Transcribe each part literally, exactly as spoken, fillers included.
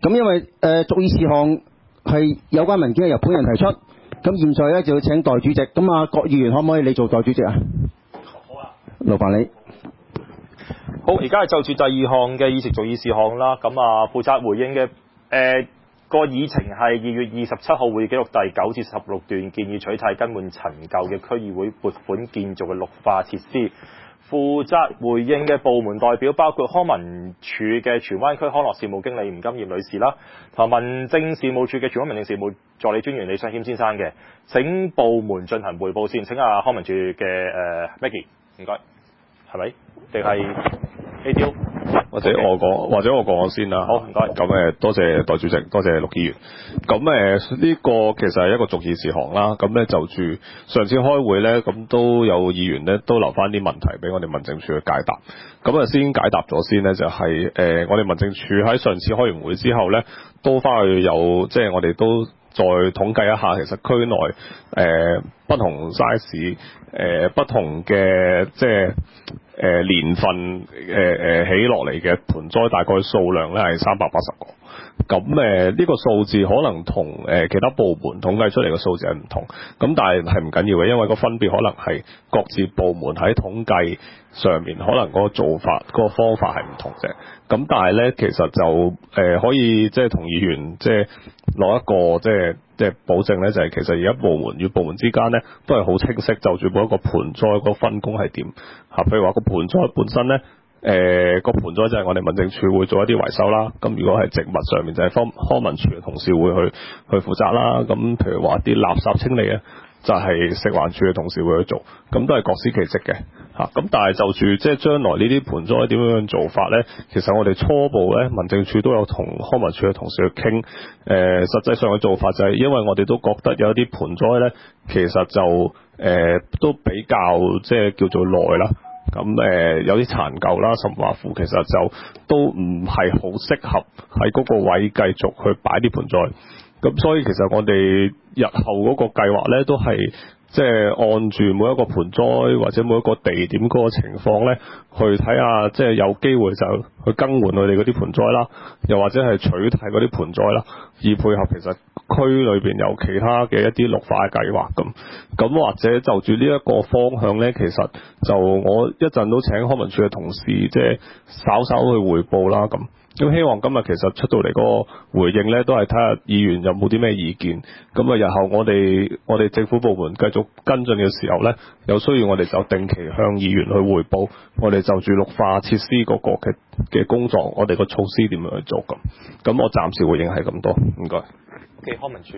咁因為誒、呃、續議事項係有關文件係由本人提出，咁現在咧就要請代主席。咁啊，郭議員可唔可以你做代主席啊？好啊，勞煩你。 好，而家係就住第二項嘅議席續議事項啦。咁啊，負責回應嘅誒個議程係二月二十七號會議記錄第九至十六段，建議取締更換陳舊嘅區議會撥款建造嘅綠化設施。負責回應嘅部門代表包括康文署嘅荃灣區康樂事務經理吳金燕女士啦，同民政事務處嘅荃灣民政事務助理專員李尚謙先生嘅。請部門進行匯報先。請阿康文署嘅誒 Maggie， 唔該，係咪？定係 A D O？ 或者我講，或者我講先啦。 好，唔該。 咁誒，多謝代主席，多謝陸議員。咁誒，呢個其實係一個續議事項啦。咁咧就住上次開會咧，咁都有議員咧都留翻啲問題俾我哋民政處去解答。咁啊，先解答咗先咧，就係、是、誒、呃，我哋民政處喺上次開完會之後咧，都翻去有即係、就是、我哋都再統計一下，其實區內誒、呃、不同 size 誒、呃、不同嘅即係。誒、呃、年份誒誒、呃、起落嚟嘅盆栽大概數量咧係三百八十個，咁誒呢個數字可能同誒、呃、其他部門統計出嚟嘅數字係唔同，咁但係係唔緊要嘅，因為個分別可能係各自部門喺統計上面可能嗰個做法嗰、嗰個方法係唔同啫。咁但係咧其實就誒、呃、可以即係同議員即係攞一個即係即係保證咧，就係其實而家部門與部門之間咧都係好清晰，就住每一個盆栽個分工係點嚇。譬如話個盆栽本身咧，誒、呃、個盆栽就係我哋民政處會做一啲維修啦。咁如果係植物上面就係康康文署嘅同事會去去負責啦。咁譬如話啲垃圾清理咧，就係、是、食環署嘅同事會去做。咁都係各司其職嘅嚇。咁但係就住即係將來呢啲盆栽點樣樣做法咧，其實我哋初步咧民政處都有同康文署嘅同事去傾。誒、呃、實際上嘅做法就係因為我哋都覺得有一啲盆栽咧，其實就誒、呃、都比較即係叫做耐啦。咁誒、呃、有啲殘舊啦，甚至乎其實就都唔係好適合喺嗰個位繼續去擺啲盆栽。咁所以其實我哋日後嗰個計劃咧，都係即係按住每一個盆栽或者每一個地點嗰個情況咧，去睇下即係有機會就去更換佢哋嗰啲盆栽啦，又或者係取締嗰啲盆栽啦，以配合其實區裏邊有其他嘅一啲綠化計劃咁。咁或者就住呢一個方向咧，其實就我一陣都請康文署嘅同事即係稍稍去彙報啦咁。咁希望今日其實出到嚟嗰個回應咧，都係睇下議員有冇啲咩意見。咁啊，日後我哋我哋政府部門繼續跟進嘅時候咧，有需要我哋就定期向議員去彙報，我哋就住綠化設施嗰個嘅嘅工作，我哋個措施點樣去做咁。咁我暫時回應係咁多，唔該。 嘅康文署。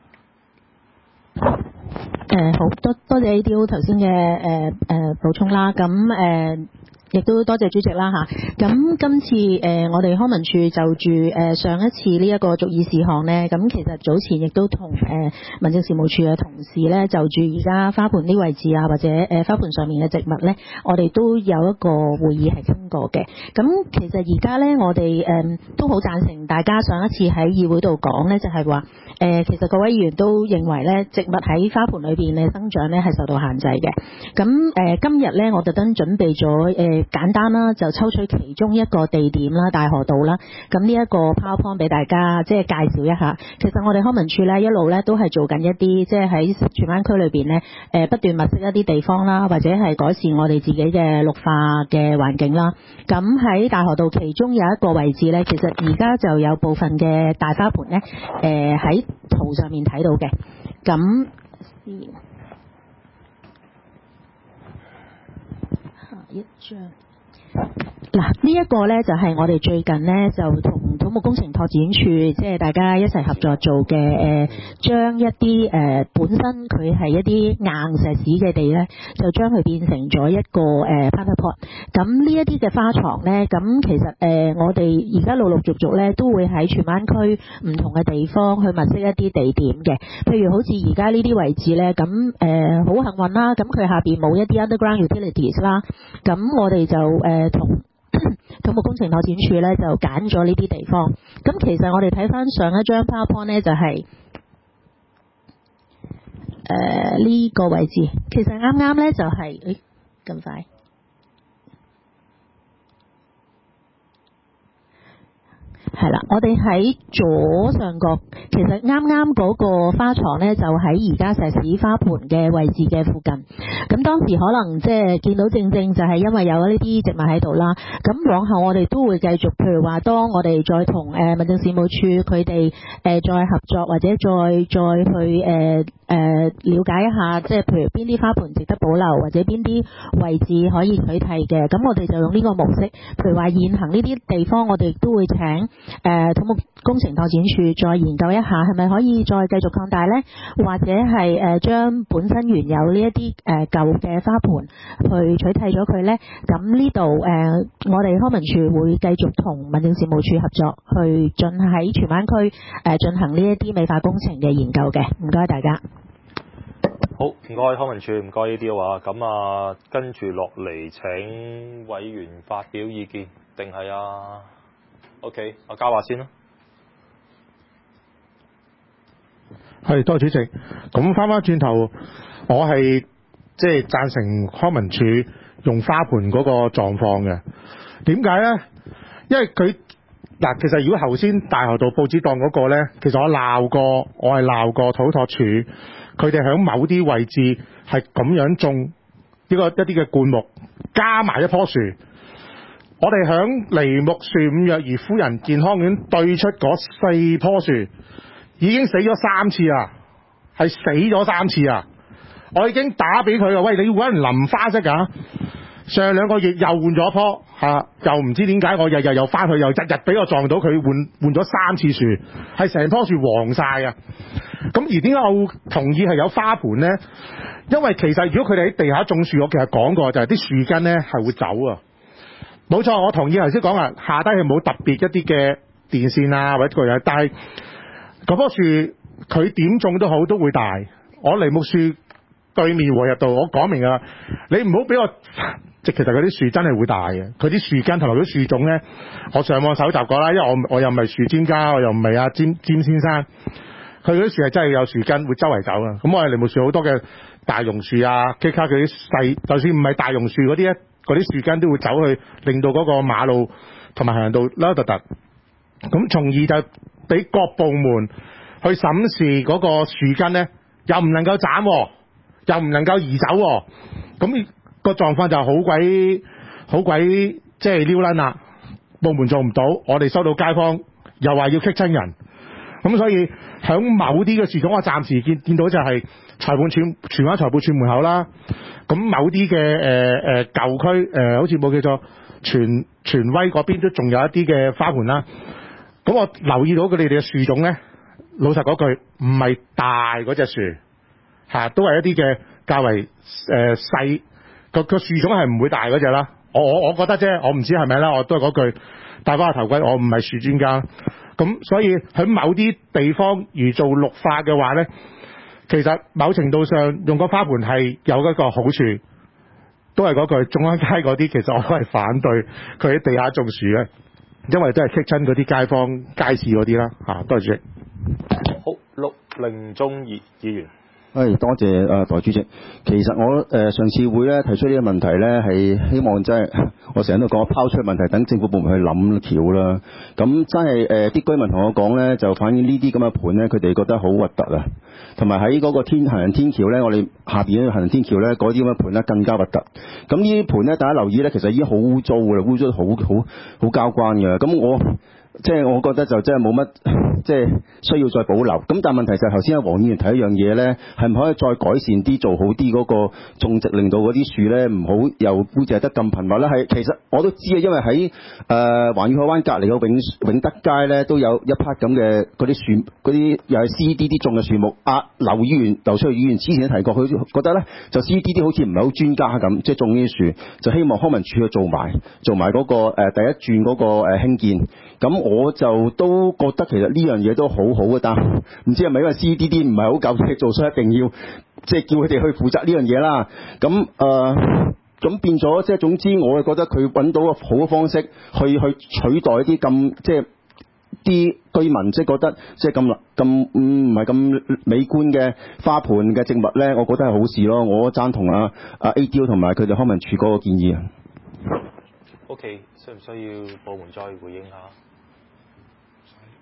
誒好多多謝 A D O 頭先嘅誒誒補充啦，咁誒。呃亦都多謝主席啦嚇。咁今次誒、呃、我哋康文署就住誒、呃、上一次呢一個續議事項呢，咁其實早前亦都同誒、呃、民政事務處嘅同事呢，就住而家花盆啲位置啊，或者誒、呃、花盆上面嘅植物呢，我哋都有一個會議係傾過嘅。咁其實而家呢，我哋誒、呃、都好贊成大家上一次喺議會度講呢，就係話誒其實各位議員都認為呢，植物喺花盆裏邊嘅生長呢係受到限制嘅。咁誒、呃、今日呢，我特登準備咗誒。呃簡單啦，就抽取其中一個地點啦，大河道啦。咁呢一個 PowerPoint 俾大家即係介紹一下。其實我哋康文署咧一路咧都係做緊一啲即係喺荃灣區裏邊咧誒不斷物色一啲地方啦，或者係改善我哋自己嘅綠化嘅環境啦。咁喺大河道其中有一個位置咧，其實而家就有部分嘅大花盆咧誒喺圖上面睇到嘅。咁下一張。嗱，呢一個呢，就係我哋最近呢，就同土木工程拓展處即係大家一齊合作做嘅誒，將一啲誒、呃、本身佢係一啲硬石屎嘅地呢，就將佢變成咗一個誒 plant pot。咁呢一啲嘅花床呢，咁其實誒、呃、我哋而家陸陸續續呢，都會喺荃灣區唔同嘅地方去物色一啲地點嘅。譬如好似而家呢啲位置呢，咁誒好幸運啦，咁佢下邊冇一啲 underground utilities 啦，咁我哋就誒、呃、同土木工程拓展處咧就揀咗呢啲地方。咁其實我哋睇翻上一張 PowerPoint 咧就係誒呢個位置，其實啱啱咧就係誒咁快。 係啦，我哋喺左上角，其實啱啱嗰個花床呢，就喺而家石屎花盆嘅位置嘅附近。咁當時可能即係見到正正就係因為有呢啲植物喺度啦。咁往後我哋都會繼續，譬如話當我哋再同誒民政事務處佢哋誒再合作，或者再再去誒誒、呃呃、了解一下，即係譬如邊啲花盆值得保留，或者邊啲位置可以取締嘅。咁我哋就用呢個模式，譬如話現行呢啲地方，我哋都會請誒、呃、土木工程拓展處再研究一下，係咪可以再繼續擴大呢？或者係誒將本身原有呢一啲誒舊嘅花盆去取締咗佢呢？咁呢度誒我哋康文署會繼續同民政事務處合作，去進喺荃灣區誒進行呢一啲美化工程嘅研究嘅。唔該大家。 好，唔該康文署，唔該呢啲嘅話，咁啊跟住落嚟請委員發表意見，定係啊 ？OK， 我嘉華先啦。 係，多謝主席。咁翻返轉頭，我係即係贊成康文署用花盆嗰個狀況嘅。點解呢？因為佢嗱，其實如果頭先大河道報紙檔嗰個呢，其實我鬧過，我係鬧過土拓署，佢哋喺某啲位置係咁樣種呢個一啲嘅灌木，加埋一棵樹。我哋響梨木樹五若兒夫人健康院對出嗰四棵樹，已經死咗三次啊，係死咗三次啊！我已經打俾佢啊，喂，你要揾人淋花啫㗎？上兩個月又換咗棵嚇，又唔知點解我日日又翻去，又日日俾我撞到佢換換咗三次樹，係成棵樹黃晒啊！咁而點解我會同意係有花盆呢？因為其實如果佢哋喺地下種樹，我其實講過就係啲樹根呢係會走啊。冇錯，我同意頭先講啊，下低係冇特別一啲嘅電線啊或者個嘢，但係嗰棵樹佢點種都好都會大。我梨木樹對面和入道，我講明啊，你唔好俾我即其實嗰啲樹真係會大嘅，佢啲樹根同埋啲樹種呢，我上網搜集過啦，因為我我又唔係樹專家，我又唔係阿詹詹先生，佢嗰啲樹係真係有樹根會周圍走啊。咁我哋梨木樹好多嘅大榕樹啊，其他佢啲細，就算唔係大榕樹嗰啲咧，嗰啲樹根都會走去令到嗰個馬路同埋行人道凹凸凸，咁從而就俾各部門去審視嗰個樹根呢，又唔能夠斬，又唔能夠移走，咁個狀況就好鬼好鬼即係撩撚啦。部門做唔到，我哋收到街坊又話要棘親人，咁所以響某啲嘅樹種，我暫時見見到就係裁判處荃灣裁判處門口啦。咁某啲嘅誒誒舊區誒、呃，好似冇記錯，荃荃威嗰邊都仲有一啲嘅花盆啦。咁我留意到佢哋哋嘅樹種咧，老實嗰句唔係大嗰隻樹嚇，都係一啲嘅較為誒細個個樹種係唔會大嗰隻啦。我我我覺得啫，我唔知係咪啦。我都係嗰句戴翻個頭盔，我唔係樹專家。咁所以喺某啲地方如做綠化嘅話咧，其實某程度上用個花盆係有一個好處，都係嗰句眾安街嗰啲，其實我都係反對佢喺地下種樹嘅，因為都係棘親嗰啲街坊街市嗰啲啦嚇。多謝主席。 好，陸凌忠議議員。 誒，多謝誒代主席。其實我誒、呃、上次會咧提出呢個問題咧，係希望真係我成日都講拋出問題，等政府部門去諗橋啦。咁真係誒啲居民同我講咧，就反映呢啲咁嘅盤咧，佢哋覺得好核突啊。同埋喺嗰個天行人天橋咧，我哋下邊嗰個行人天橋咧，嗰啲咁嘅盤咧更加核突。咁呢啲盤咧，大家留意咧，其實已經好污糟㗎啦，污糟得好好好交關嘅。咁我即係我覺得就真係冇乜即係需要再保留。咁但係問題就係頭先阿黃議員提一樣嘢咧，係唔可以再改善啲，做好啲嗰個種植，令到嗰啲樹咧唔好又污淨得咁頻密咧？係其實我都知啊，因為喺誒、呃、環宇海灣隔離嘅永永德街咧，都有一匹咁嘅嗰啲樹，嗰啲又係 C D D 種嘅樹木。啊，劉議員、劉翠議員之前都提過，佢覺得咧就 C D D 好似唔係好專家咁，即係種呢啲樹，就希望康文署去做埋做埋嗰、那個、呃、第一轉嗰、那個誒、呃、興建。咁我就都覺得其實呢樣嘢都好好嘅，但唔知係咪因為 C D D 唔係好夠嘢做，所以一定要即係、就是、叫佢哋去負責呢樣嘢啦。咁誒咁變咗，即係總之，我係覺得佢揾到個好嘅方式去去取代一啲咁即係啲居民即係覺得即係咁咁唔係咁美觀嘅花盆嘅植物咧，我覺得係好事咯。我贊同啊啊 A D O 同埋佢哋康文署嗰個建議啊。 OK， 需唔需要部門再回應下？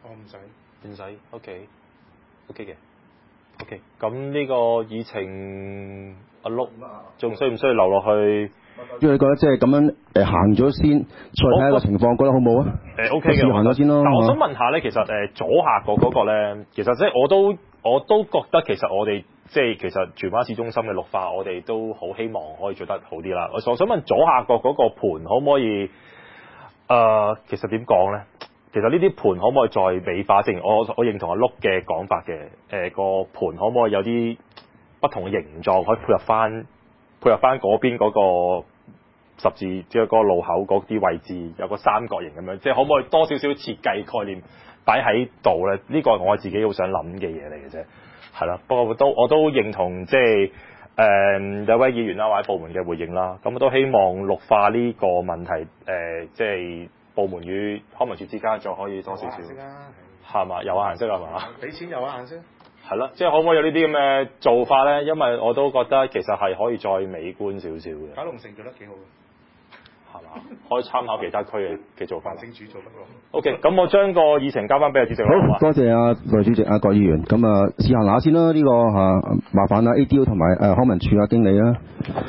我唔使。 唔使 OK OK 嘅 OK。咁呢個議程阿碌仲需唔需要留落去？ 因為你覺得即係咁樣誒行咗先，再睇下個情況，覺得好唔好啊？ 誒 OK 嘅， 行咗先咯。 但我想問下咧，其實誒左下角嗰個咧，其實即係我都我都覺得其實我哋即係其實荃灣市中心嘅綠化，我哋都好希望可以做得好啲啦。我想問左下角嗰個盤可唔可以誒、呃？其實點講咧？其實呢啲盤可唔可以再美化？正如我我認同阿碌嘅講法嘅，誒、呃、個盤可唔可以有啲不同嘅形狀，可以配合翻配合翻嗰邊嗰個十字即係嗰個路口嗰啲位置有個三角形咁樣，即係可唔可以多少少設計概念擺喺度咧？呢、這個係我自己好想諗嘅嘢嚟嘅啫，係啦。不過我都我都認同即係誒有位議員啦或者部門嘅回應啦，咁我都希望綠化呢個問題誒、呃、即係。部門與康文署之間再可以多少少，係嘛？有顏色係嘛？ 俾錢有顏色， 係咯，即係可唔可以有呢啲咁嘅做法咧？因為我都覺得其實係可以再美觀少少嘅。 九龍城做得幾好嘅， 係嘛？可以參考其他區嘅嘅做法。 政署做得過。 OK，咁我將個議程交翻俾阿主席。 好，多謝阿代主席阿郭議員。咁啊，試行下先啦，呢、這個嚇、啊、麻煩啊 A D O 同埋誒康文署啊經理啦。